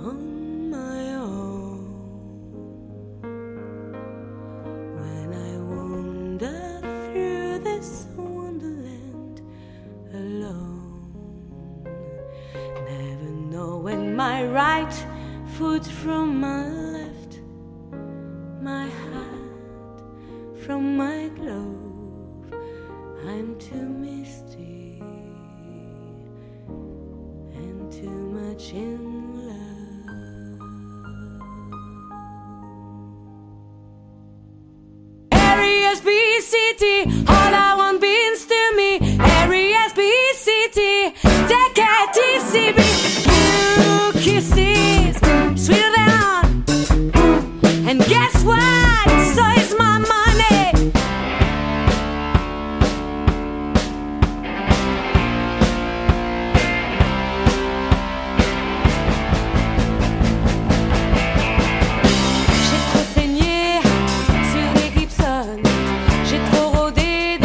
on my own. When I wander through this wonderland alone, never knowing my right foot from my left, my hat from my glove. I'm too misty and too much in love. Areas be city, all I want means to me. Areas be city, take it easy, you kisses sweeter than, and guess what? So is my money. J'ai trop saigné sur les Gibson, j'ai trop rôdé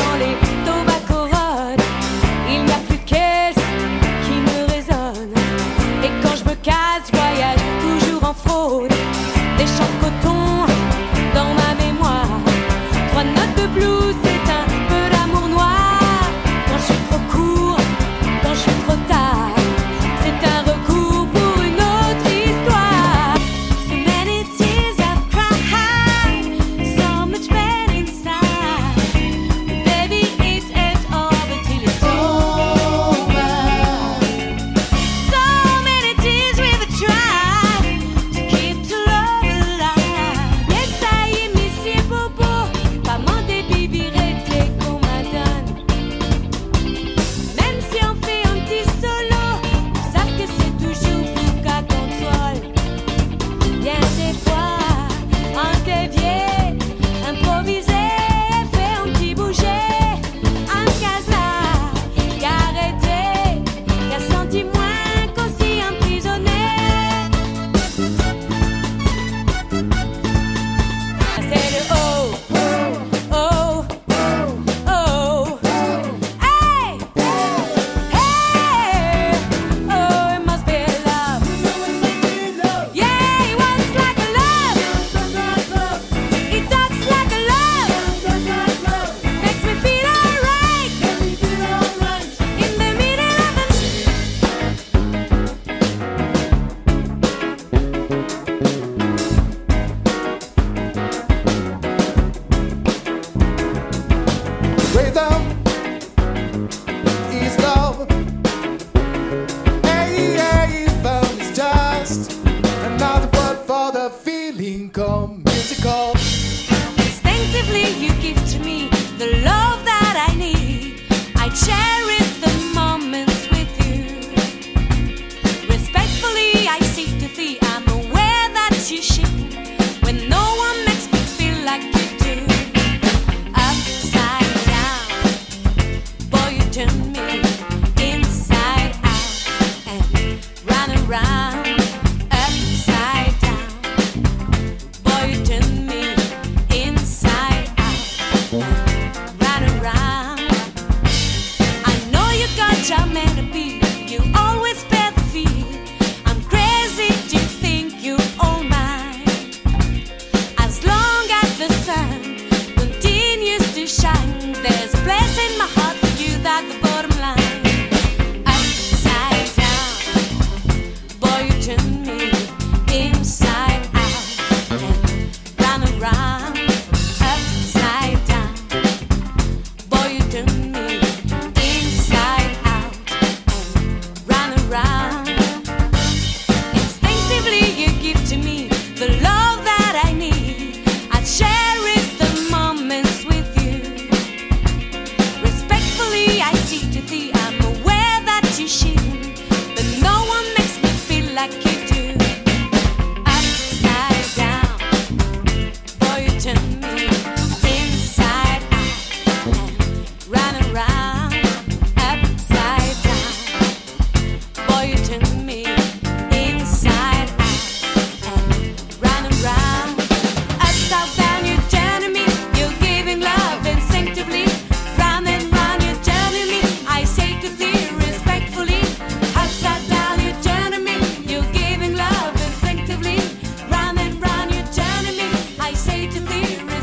be real.